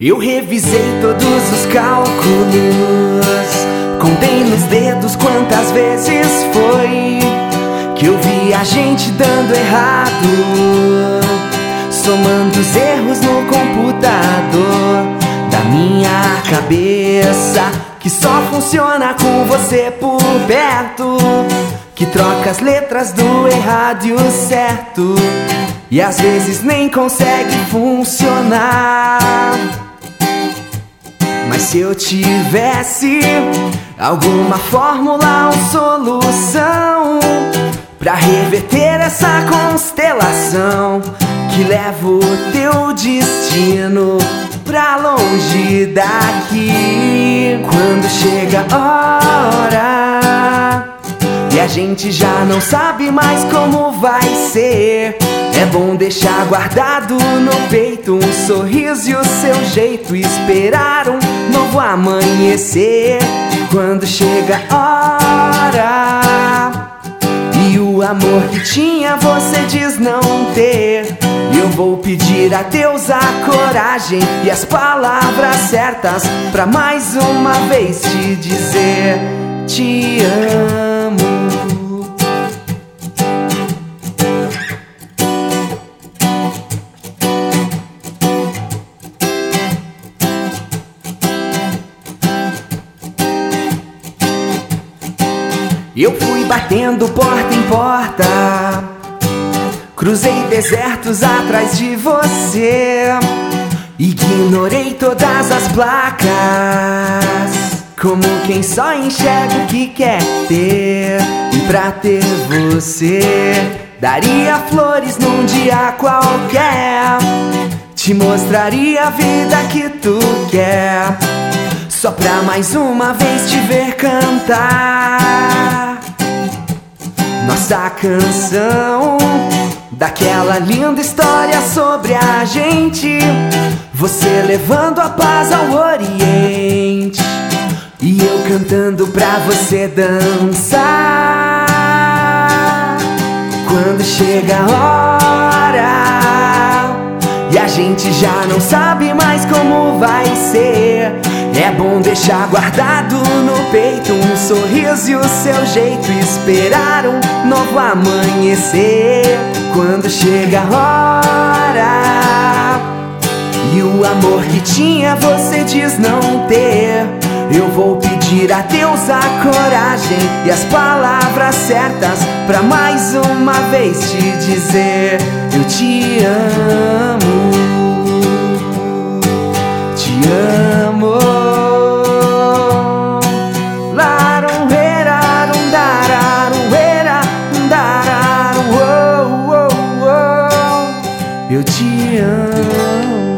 Eu revisei todos os cálculos, contei nos dedos quantas vezes foi que eu vi a gente dando errado, somando os erros no computador da minha cabeça, que só funciona com você por perto, que troca as letras do errado e o certo, e às vezes nem consegue funcionar. Mas se eu tivesse alguma fórmula ou solução pra reverter essa constelação que leva o teu destino pra longe daqui, quando chega a hora e a gente já não sabe mais como vai ser, é bom deixar guardado no peito um sorriso e o seu jeito, esperar um novo amanhecer. Quando chega a hora e o amor que tinha você diz não ter, eu vou pedir a Deus a coragem e as palavras certas pra mais uma vez te dizer: te amo. Eu fui batendo porta em porta, cruzei desertos atrás de você, ignorei todas as placas, como quem só enxerga o que quer ter. E pra ter você, daria flores num dia qualquer, te mostraria a vida que tu quer, só pra mais uma vez te ver cantar nossa canção, daquela linda história sobre a gente, você levando a paz ao Oriente e eu cantando pra você dançar. Quando chega a hora e a gente já não sabe mais como vai ser, é bom deixar guardado no peito um sorriso e o seu jeito, esperar um novo amanhecer. Quando chega a hora e o amor que tinha você diz não ter, eu vou pedir a Deus a coragem e as palavras certas pra mais uma vez te dizer: eu te amo, te amo. Eu te amo.